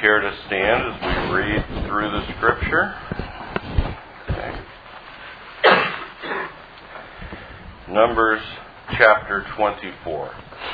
care to stand as we read through the Scripture? Okay. Numbers chapter 24.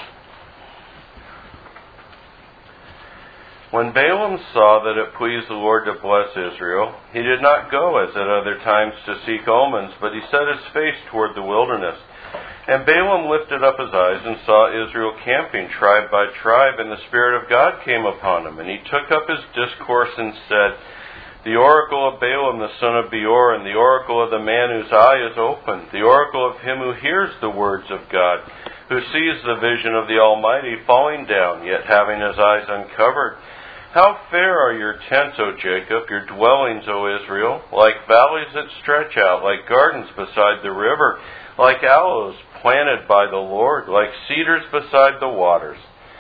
When Balaam saw that it pleased the Lord to bless Israel, he did not go as at other times to seek omens, but he set his face toward the wilderness. And Balaam lifted up his eyes and saw Israel camping tribe by tribe, and the Spirit of God came upon him. And he took up his discourse and said, "The oracle of Balaam the son of Beor, and the oracle of the man whose eye is open, the oracle of him who hears the words of God, who sees the vision of the Almighty falling down, yet having his eyes uncovered. How fair are your tents, O Jacob, your dwellings, O Israel, like valleys that stretch out, like gardens beside the river, like aloes planted by the Lord, like cedars beside the waters.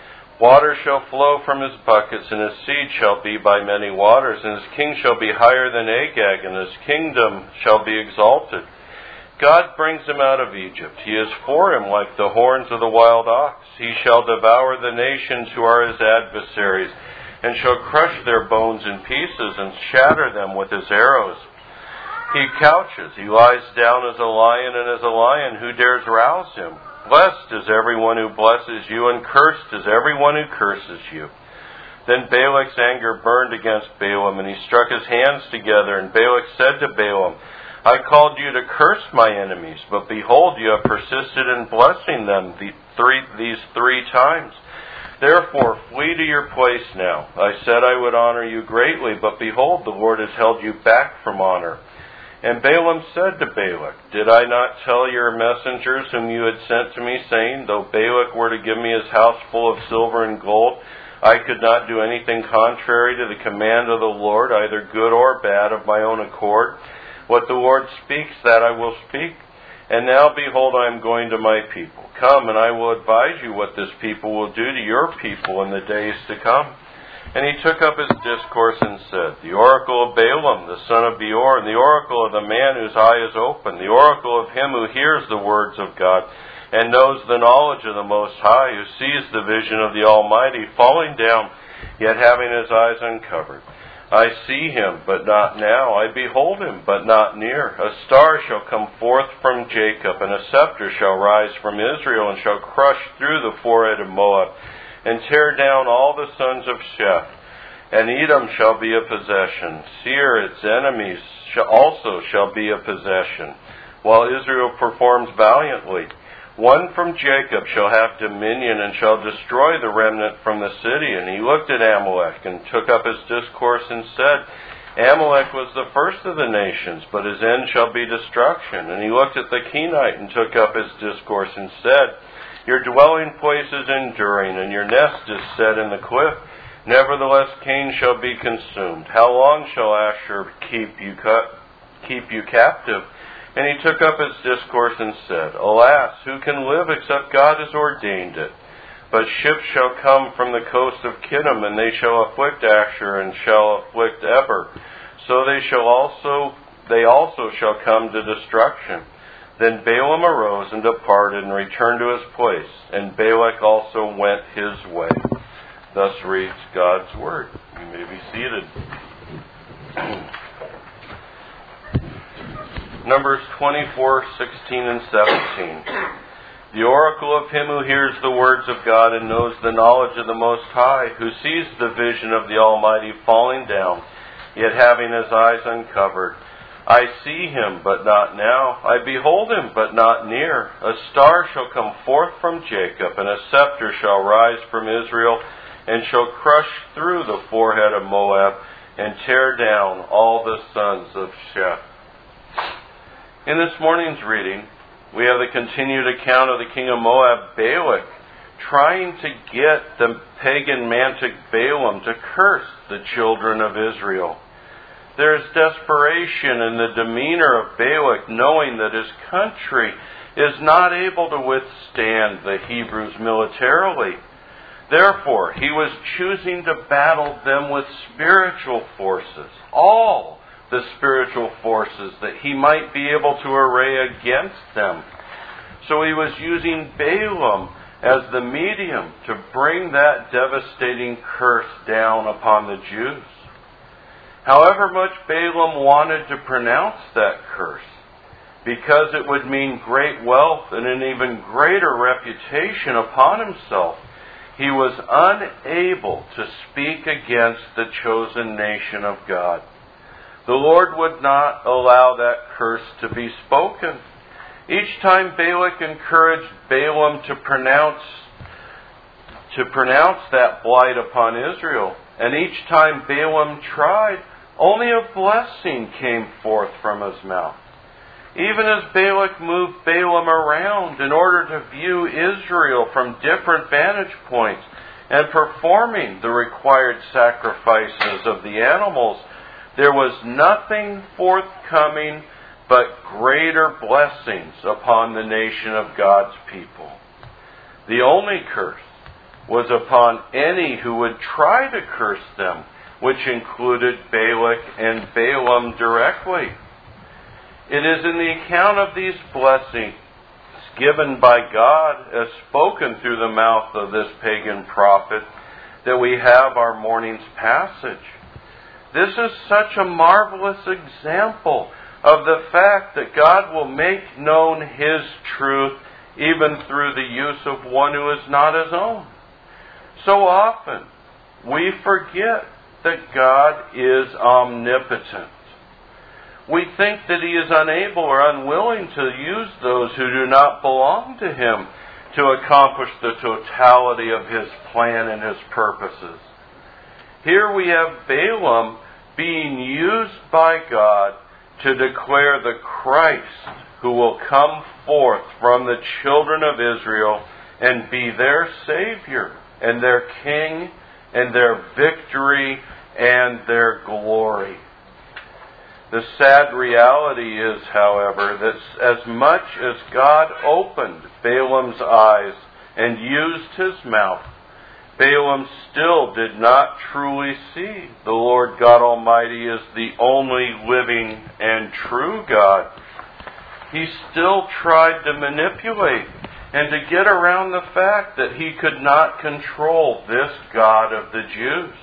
Water shall flow from his buckets, and his seed shall be by many waters, and his king shall be higher than Agag, and his kingdom shall be exalted. God brings him out of Egypt. He is for him like the horns of the wild ox. He shall devour the nations who are his adversaries, and shall crush their bones in pieces, and shatter them with his arrows. He couches, he lies down as a lion, and as a lion, who dares rouse him? Blessed is everyone who blesses you, and cursed is everyone who curses you." Then Balak's anger burned against Balaam, and he struck his hands together. And Balak said to Balaam, "I called you to curse my enemies, but behold, you have persisted in blessing them these three times. Therefore, flee to your place now. I said I would honor you greatly, but behold, the Lord has held you back from honor." And Balaam said to Balak, "Did I not tell your messengers whom you had sent to me, saying, though Balak were to give me his house full of silver and gold, I could not do anything contrary to the command of the Lord, either good or bad, of my own accord? What the Lord speaks, that I will speak. And now, behold, I am going to my people. Come, and I will advise you what this people will do to your people in the days to come." And he took up his discourse and said, "The oracle of Balaam, the son of Beor, and the oracle of the man whose eye is open, the oracle of him who hears the words of God, and knows the knowledge of the Most High, who sees the vision of the Almighty falling down, yet having his eyes uncovered. I see him, but not now. I behold him, but not near. A star shall come forth from Jacob, and a scepter shall rise from Israel, and shall crush through the forehead of Moab, and tear down all the sons of Sheph. And Edom shall be a possession. Seir, its enemies, also shall be a possession, while Israel performs valiantly. One from Jacob shall have dominion, and shall destroy the remnant from the city." And he looked at Amalek, and took up his discourse, and said, "Amalek was the first of the nations, but his end shall be destruction." And he looked at the Kenite, and took up his discourse, and said, "Your dwelling place is enduring, and your nest is set in the cliff. Nevertheless, Cain shall be consumed. How long shall Asher keep you captive?" And he took up his discourse and said, "Alas, who can live except God has ordained it? But ships shall come from the coast of Kittim, and they shall afflict Asher, and shall afflict Eber. So they also shall come to destruction." Then Balaam arose and departed, and returned to his place, and Balak also went his way. Thus reads God's word. You may be seated. Numbers 24, 16, and 17. "The oracle of him who hears the words of God, and knows the knowledge of the Most High, who sees the vision of the Almighty falling down, yet having his eyes uncovered. I see him, but not now. I behold him, but not near. A star shall come forth from Jacob, and a scepter shall rise from Israel, and shall crush through the forehead of Moab, and tear down all the sons of Sheph." In this morning's reading, we have the continued account of the king of Moab, Balak, trying to get the pagan Mantic Balaam to curse the children of Israel. There is desperation in the demeanor of Balak, knowing that his country is not able to withstand the Hebrews militarily. Therefore, he was choosing to battle them with spiritual forces, all the spiritual forces that he might be able to array against them. So he was using Balaam as the medium to bring that devastating curse down upon the Jews. However much Balaam wanted to pronounce that curse, because it would mean great wealth and an even greater reputation upon himself, he was unable to speak against the chosen nation of God. The Lord would not allow that curse to be spoken. Each time Balak encouraged Balaam to pronounce that blight upon Israel, and each time Balaam tried, only a blessing came forth from his mouth. Even as Balak moved Balaam around in order to view Israel from different vantage points and performing the required sacrifices of the animals, there was nothing forthcoming but greater blessings upon the nation of God's people. The only curse was upon any who would try to curse them, which included Balak and Balaam directly. It is in the account of these blessings given by God as spoken through the mouth of this pagan prophet that we have our morning's passage. This is such a marvelous example of the fact that God will make known His truth even through the use of one who is not His own. So often we forget that God is omnipotent. We think that He is unable or unwilling to use those who do not belong to Him to accomplish the totality of His plan and His purposes. Here we have Balaam being used by God to declare the Christ who will come forth from the children of Israel and be their Savior and their King and their victory and their glory. The sad reality is, however, that as much as God opened Balaam's eyes and used his mouth, Balaam still did not truly see the Lord God Almighty as the only living and true God. He still tried to manipulate and to get around the fact that he could not control this God of the Jews.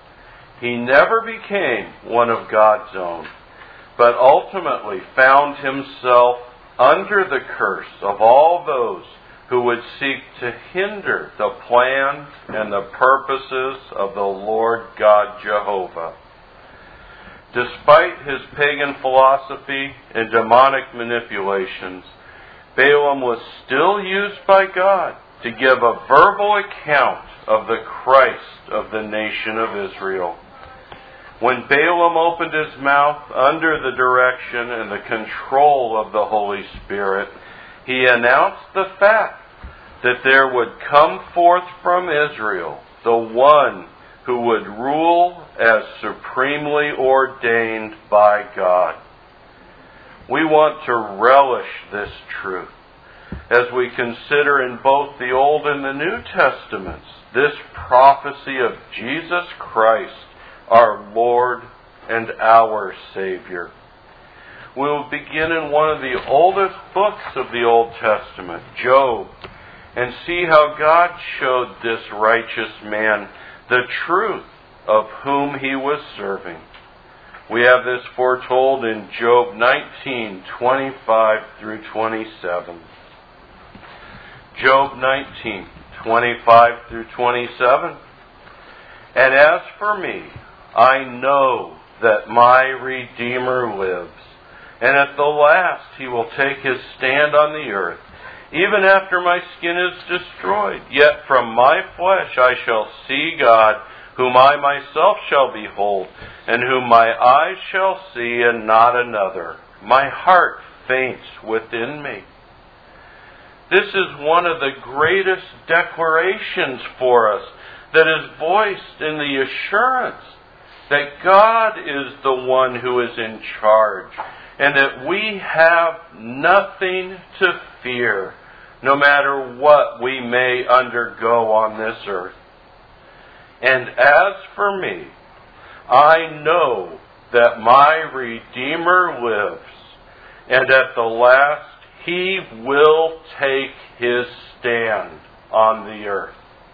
He never became one of God's own, but ultimately found himself under the curse of all those who would seek to hinder the plans and the purposes of the Lord God Jehovah. Despite his pagan philosophy and demonic manipulations, Balaam was still used by God to give a verbal account of the Christ of the nation of Israel. When Balaam opened his mouth under the direction and the control of the Holy Spirit, he announced the fact that there would come forth from Israel the one who would rule as supremely ordained by God. We want to relish this truth as we consider in both the Old and the New Testaments this prophecy of Jesus Christ, our Lord and our Savior. We will begin in one of the oldest books of the Old Testament, Job, and see how God showed this righteous man the truth of whom he was serving. We have this foretold in Job 19:25 through 27. Job 19:25 through 27. And as for me, I know that my Redeemer lives, and at the last he will take his stand on the earth, even after my skin is destroyed. Yet from my flesh I shall see God, whom I myself shall behold, and whom my eyes shall see, and not another. My heart faints within me. This is one of the greatest declarations for us that is voiced in the assurance that God is the one who is in charge, and that we have nothing to fear, no matter what we may undergo on this earth. And as for me, I know that my Redeemer lives, and at the last he will take his stand on the earth.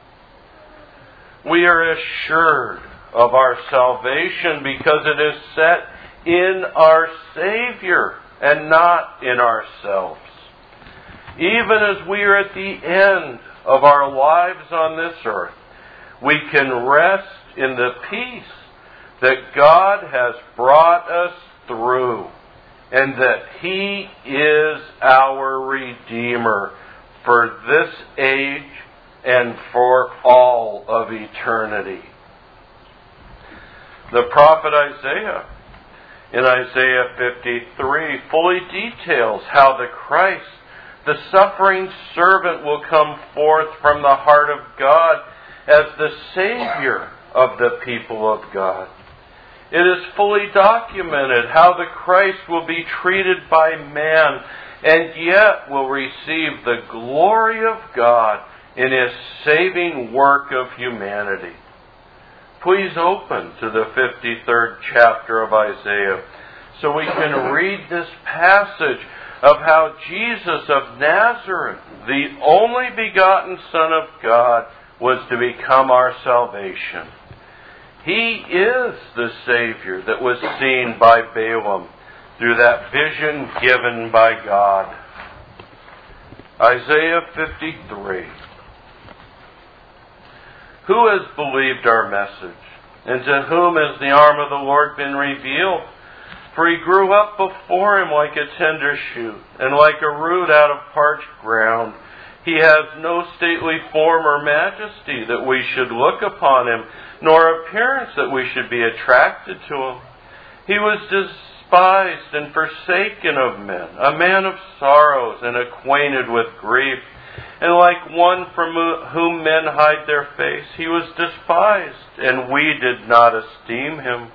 We are assured of our salvation because it is set in our Savior and not in ourselves. Even as we are at the end of our lives on this earth, we can rest in the peace that God has brought us through, and that He is our Redeemer for this age and for all of eternity. The prophet Isaiah, in Isaiah 53, fully details how the Christ, the suffering servant, will come forth from the heart of God as the Savior of the people of God. It is fully documented how the Christ will be treated by man and yet will receive the glory of God in His saving work of humanity. Please open to the 53rd chapter of Isaiah so we can read this passage of how Jesus of Nazareth, the only begotten Son of God, was to become our salvation. He is the Savior that was seen by Balaam through that vision given by God. Isaiah 53. Who has believed our message? And to whom has the arm of the Lord been revealed? For He grew up before Him like a tender shoot, and like a root out of parched ground. He has no stately form or majesty that we should look upon Him, nor appearance that we should be attracted to Him. He was despised and forsaken of men, a man of sorrows and acquainted with grief. And like one from whom men hide their face, He was despised, and we did not esteem Him.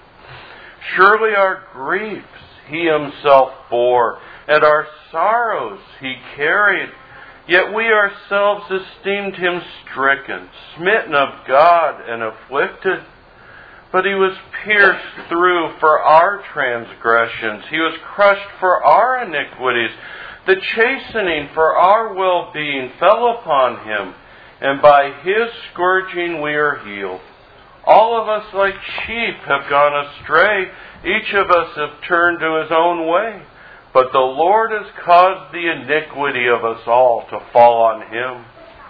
Surely our griefs He Himself bore, and our sorrows He carried. Yet we ourselves esteemed Him stricken, smitten of God, and afflicted. But He was pierced through for our transgressions. He was crushed for our iniquities. The chastening for our well-being fell upon Him, and by His scourging we are healed. All of us like sheep have gone astray. Each of us have turned to his own way. But the Lord has caused the iniquity of us all to fall on Him.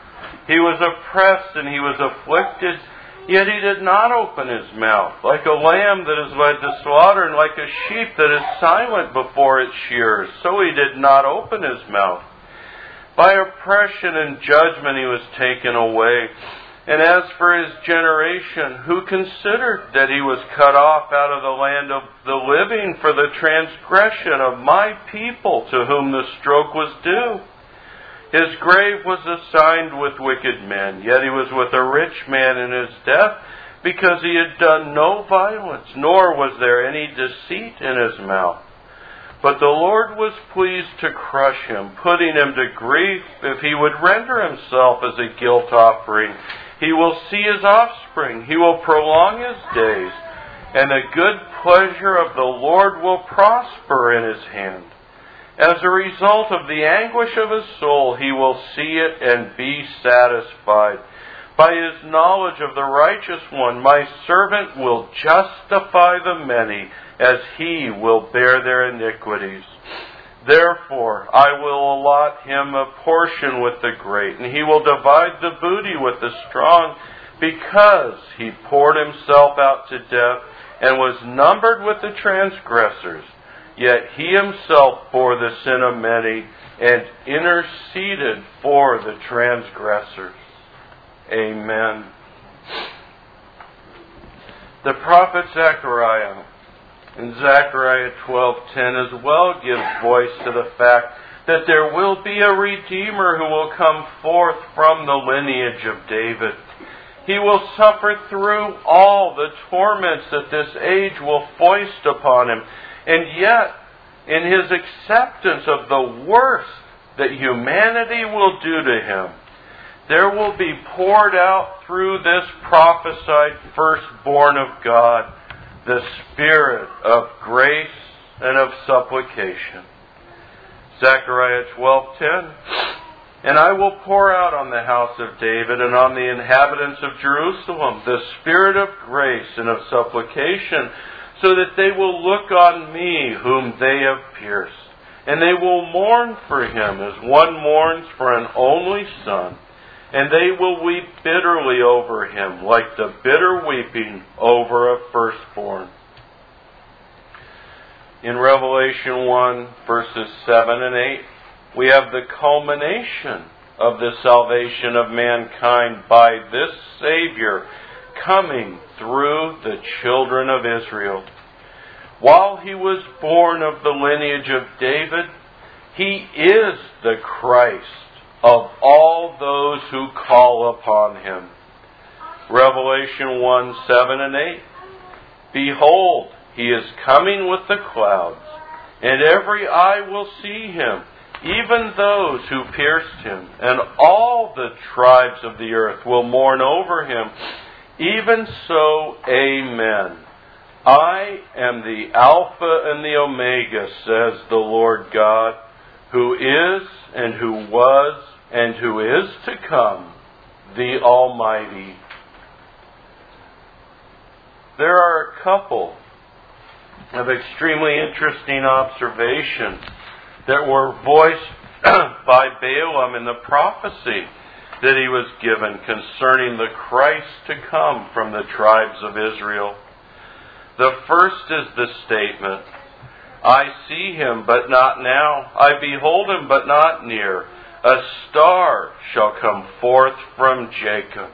He was oppressed and He was afflicted, yet He did not open His mouth. Like a lamb that is led to slaughter, and like a sheep that is silent before its shearers, so He did not open His mouth. By oppression and judgment He was taken away. And as for His generation, who considered that He was cut off out of the land of the living for the transgression of my people, to whom the stroke was due? His grave was assigned with wicked men, yet He was with a rich man in His death, because He had done no violence, nor was there any deceit in His mouth. But the Lord was pleased to crush Him, putting Him to grief. If He would render Himself as a guilt offering, He will see His offspring. He will prolong His days, and the good pleasure of the Lord will prosper in His hand. As a result of the anguish of His soul, He will see it and be satisfied. By His knowledge of the righteous one, my servant will justify the many, as He will bear their iniquities. Therefore, I will allot him a portion with the great, and he will divide the booty with the strong, because he poured himself out to death and was numbered with the transgressors. Yet he himself bore the sin of many and interceded for the transgressors. Amen. The prophet Zechariah, in Zechariah 12:10, as well gives voice to the fact that there will be a Redeemer who will come forth from the lineage of David. He will suffer through all the torments that this age will foist upon him, and yet, in His acceptance of the worst that humanity will do to Him, there will be poured out through this prophesied firstborn of God the Spirit of grace and of supplication. Zechariah 12:10. And I will pour out on the house of David and on the inhabitants of Jerusalem the spirit of grace and of supplication, so that they will look on me whom they have pierced. And they will mourn for him as one mourns for an only son. And they will weep bitterly over him, like the bitter weeping over a firstborn. In Revelation 1, verses 7 and 8, we have the culmination of the salvation of mankind by this Savior coming through the children of Israel. While he was born of the lineage of David, he is the Christ of all those who call upon him. Revelation 1, 7 and 8. Behold, he is coming with the clouds, and every eye will see him, even those who pierced him, and all the tribes of the earth will mourn over him. Even so, amen. I am the Alpha and the Omega, says the Lord God, who is, and who was, and who is to come, the Almighty. There are a couple of extremely interesting observations that were voiced by Balaam in the prophecy that he was given concerning the Christ to come from the tribes of Israel. The first is the statement, I see him, but not now. I behold him, but not near. A star shall come forth from Jacob.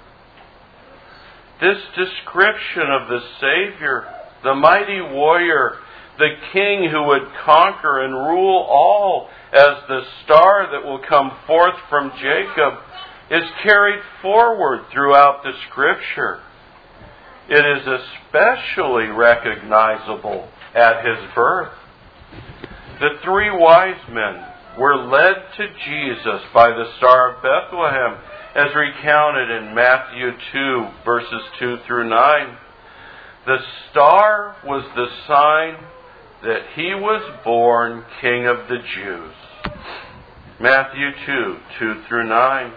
This description of the Savior, the mighty warrior, the king who would conquer and rule all as the star that will come forth from Jacob, is carried forward throughout the Scripture. It is especially recognizable at his birth. The three wise men were led to Jesus by the Star of Bethlehem, as recounted in Matthew 2, verses 2 through 9. The star was the sign that he was born King of the Jews. Matthew 2, 2 through 9.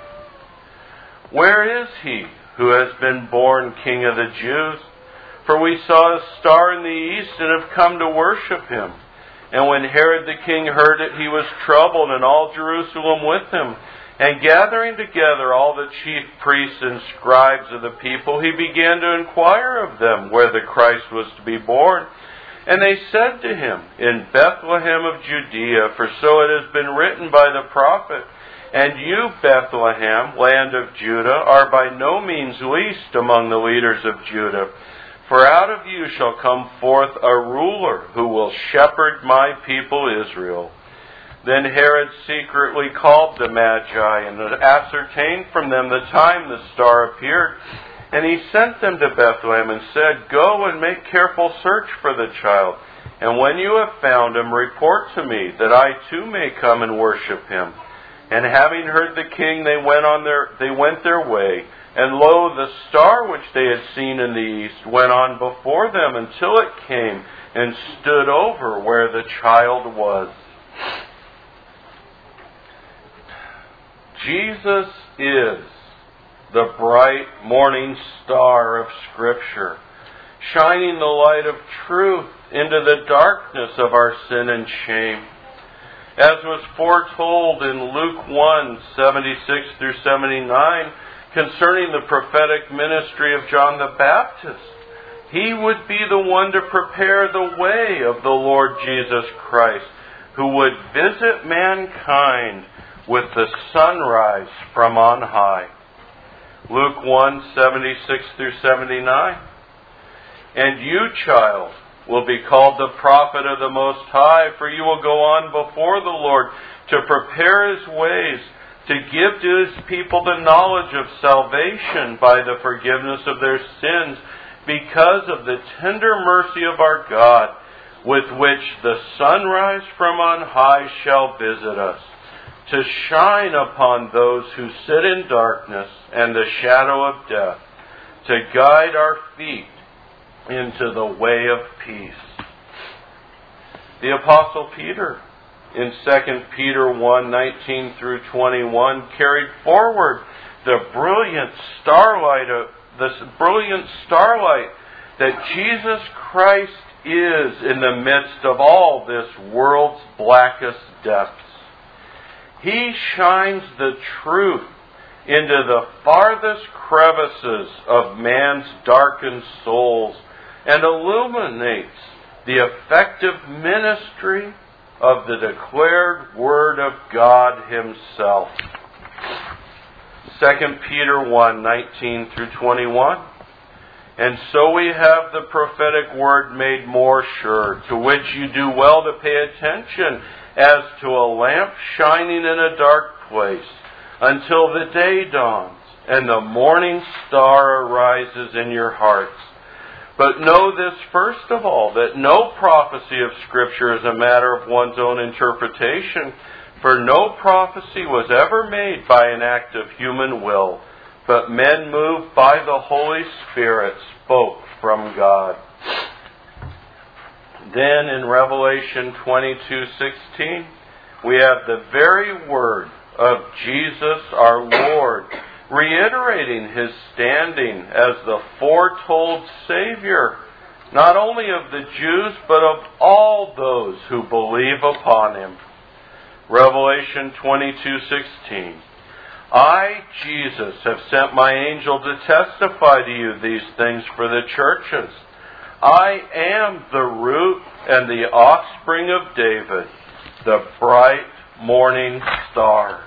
Where is he who has been born King of the Jews? For we saw a star in the east and have come to worship him. And when Herod the king heard it, he was troubled, and all Jerusalem with him. And gathering together all the chief priests and scribes of the people, he began to inquire of them where the Christ was to be born. And they said to him, In Bethlehem of Judea, for so it has been written by the prophet, And you, Bethlehem, land of Judah, are by no means least among the leaders of Judah. For out of you shall come forth a ruler who will shepherd my people Israel. Then Herod secretly called the Magi and ascertained from them the time the star appeared. And he sent them to Bethlehem and said, Go and make careful search for the child. And when you have found him, report to me, that I too may come and worship him. And having heard the king, they went their way. And lo, the star which they had seen in the east went on before them until it came and stood over where the child was. Jesus is the bright morning star of Scripture, shining the light of truth into the darkness of our sin and shame. As was foretold in Luke 1, 76 through 79, concerning the prophetic ministry of John the Baptist, he would be the one to prepare the way of the Lord Jesus Christ, who would visit mankind with the sunrise from on high. Luke 1, 76 through 79. And you, child, will be called the prophet of the Most High, for you will go on before the Lord to prepare his ways, to give to his people the knowledge of salvation by the forgiveness of their sins, because of the tender mercy of our God, with which the sunrise from on high shall visit us, to shine upon those who sit in darkness and the shadow of death, to guide our feet into the way of peace. The Apostle Peter in 2 Peter 1:19 through 21 carried forward the brilliant starlight that Jesus Christ is in the midst of all this world's blackest depths. He shines the truth into the farthest crevices of man's darkened souls and illuminates the effective ministry of the declared Word of God Himself. 2 Peter 1:19 through 21. And so we have the prophetic word made more sure, to which you do well to pay attention, as to a lamp shining in a dark place, until the day dawns and the morning star arises in your hearts. But know this first of all, that no prophecy of Scripture is a matter of one's own interpretation, for no prophecy was ever made by an act of human will, but men moved by the Holy Spirit spoke from God. Then in Revelation 22:16, we have the very word of Jesus our Lord, reiterating His standing as the foretold Savior, not only of the Jews, but of all those who believe upon Him. Revelation 22:16. I, Jesus, have sent my angel to testify to you these things for the churches. I am the root and the offspring of David, the bright morning star.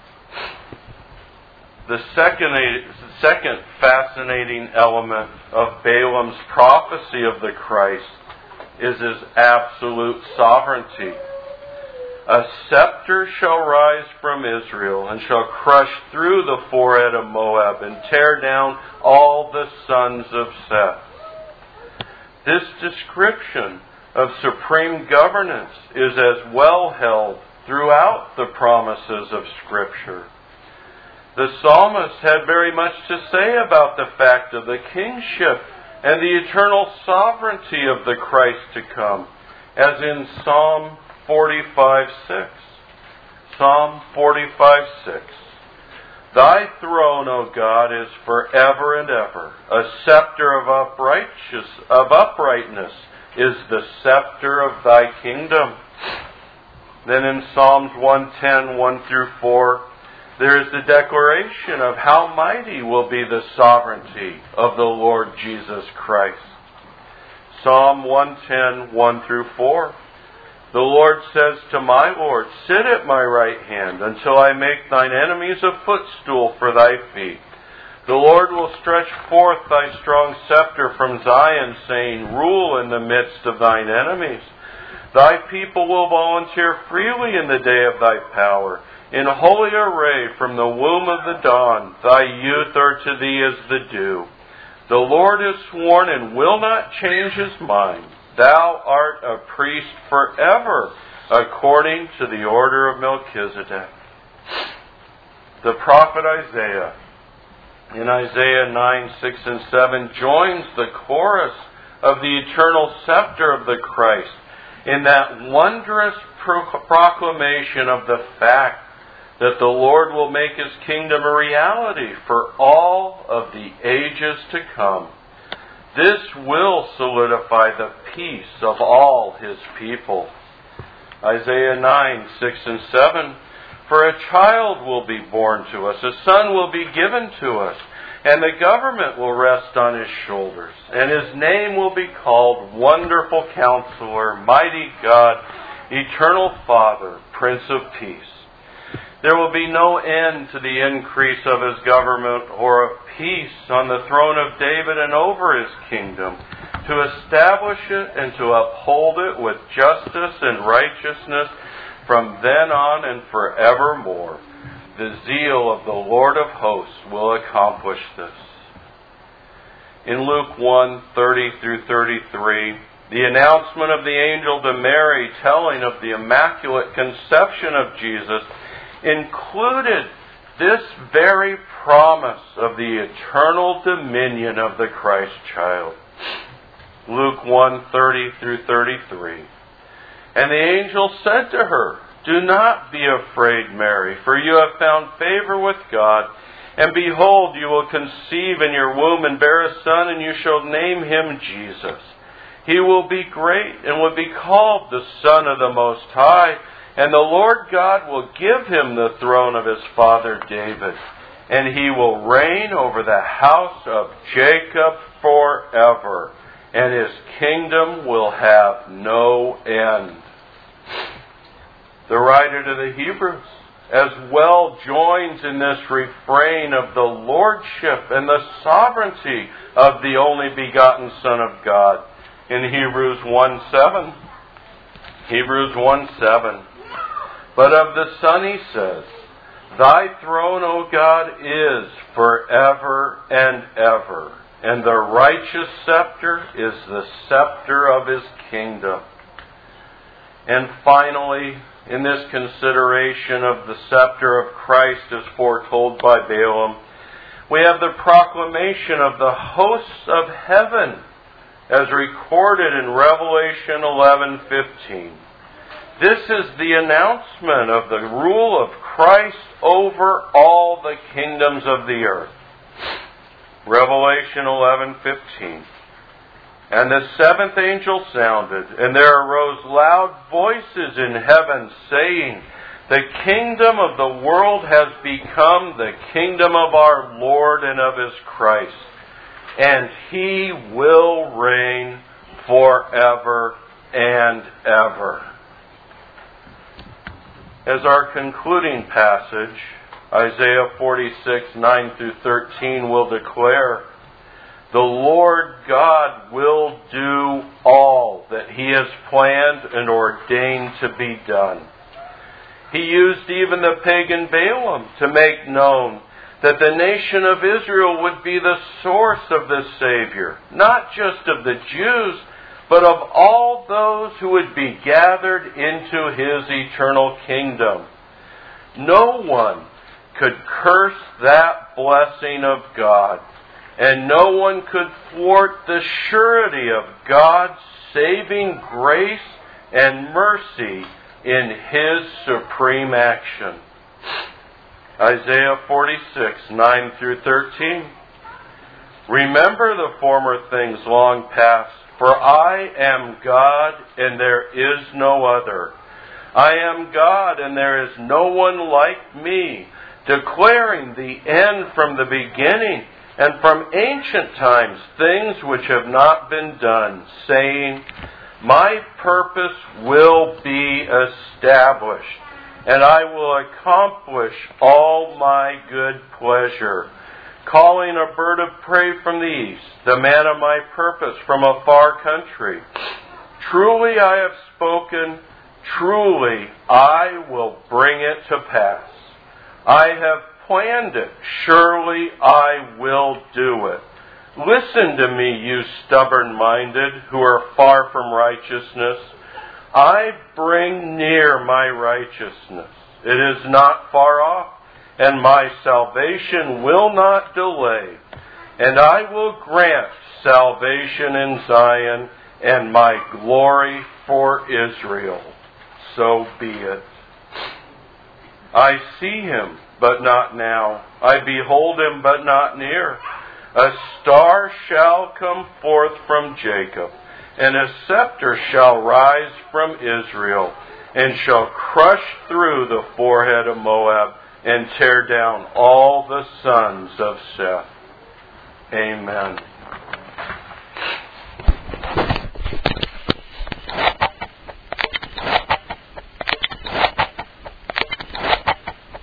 The second fascinating element of Balaam's prophecy of the Christ is His absolute sovereignty. A scepter shall rise from Israel and shall crush through the forehead of Moab and tear down all the sons of Seth. This description of supreme governance is as well held throughout the promises of Scripture. The psalmist had very much to say about the fact of the kingship and the eternal sovereignty of the Christ to come, as in Psalm 45:6. Psalm 45:6. Thy throne, O God, is forever and ever. A scepter of uprightness is the scepter of Thy kingdom. Then in Psalms 110, 1 through 4, there is the declaration of how mighty will be the sovereignty of the Lord Jesus Christ. Psalm 110, 1 through 4. The Lord says to my Lord, sit at my right hand until I make thine enemies a footstool for thy feet. The Lord will stretch forth thy strong scepter from Zion, saying, rule in the midst of thine enemies. Thy people will volunteer freely in the day of thy power. In holy array from the womb of the dawn, thy youth are to thee as the dew. The Lord has sworn and will not change His mind. Thou art a priest forever, according to the order of Melchizedek. The prophet Isaiah, in Isaiah 9, 6, and 7, joins the chorus of the eternal scepter of the Christ in that wondrous proclamation of the fact that the Lord will make His kingdom a reality for all of the ages to come. This will solidify the peace of all His people. Isaiah 9, 6 and 7. For a child will be born to us, a son will be given to us, and the government will rest on His shoulders. And His name will be called Wonderful Counselor, Mighty God, Eternal Father, Prince of Peace. There will be no end to the increase of His government or of peace on the throne of David and over His kingdom, to establish it and to uphold it with justice and righteousness from then on and forevermore. The zeal of the Lord of hosts will accomplish this. In Luke 1, 30 through 33, the announcement of the angel to Mary telling of the Immaculate Conception of Jesus included this very promise of the eternal dominion of the Christ child. Luke 1, 30 through 33. And the angel said to her, Do not be afraid, Mary, for you have found favor with God. And behold, you will conceive in your womb and bear a son, and you shall name him Jesus. He will be great and will be called the Son of the Most High. And the Lord God will give him the throne of his father David. And he will reign over the house of Jacob forever. And his kingdom will have no end. The writer to the Hebrews as well joins in this refrain of the lordship and the sovereignty of the only begotten Son of God in Hebrews 1:7. Hebrews 1:7. But of the Son he says, Thy throne, O God, is forever and ever, and the righteous scepter is the scepter of his kingdom. And finally, in this consideration of the scepter of Christ as foretold by Balaam, we have the proclamation of the hosts of heaven as recorded in Revelation 11:15. This is the announcement of the rule of Christ over all the kingdoms of the earth. Revelation 11:15. And the seventh angel sounded, and there arose loud voices in heaven, saying, The kingdom of the world has become the kingdom of our Lord and of his Christ, and he will reign forever and ever. As our concluding passage, Isaiah 46:9-13 will declare, The Lord God will do all that he has planned and ordained to be done. He used even the pagan Balaam to make known that the nation of Israel would be the source of the Savior, not just of the Jews, but of all those who would be gathered into his eternal kingdom. No one could curse that blessing of God, and no one could thwart the surety of God's saving grace and mercy in his supreme action. Isaiah 46:9-13. Remember the former things long past, for I am God and there is no other. I am God and there is no one like me, declaring the end from the beginning, and from ancient times things which have not been done, saying, My purpose will be established, and I will accomplish all my good pleasure. Calling a bird of prey from the east, the man of my purpose from a far country. Truly I have spoken, truly I will bring it to pass. I have planned it, surely I will do it. Listen to me, you stubborn-minded who are far from righteousness. I bring near my righteousness. It is not far off, and my salvation will not delay. And I will grant salvation in Zion, and my glory for Israel. So be it. I see him, but not now. I behold him, but not near. A star shall come forth from Jacob, and a scepter shall rise from Israel, and shall crush through the forehead of Moab, and tear down all the sons of Seth. Amen.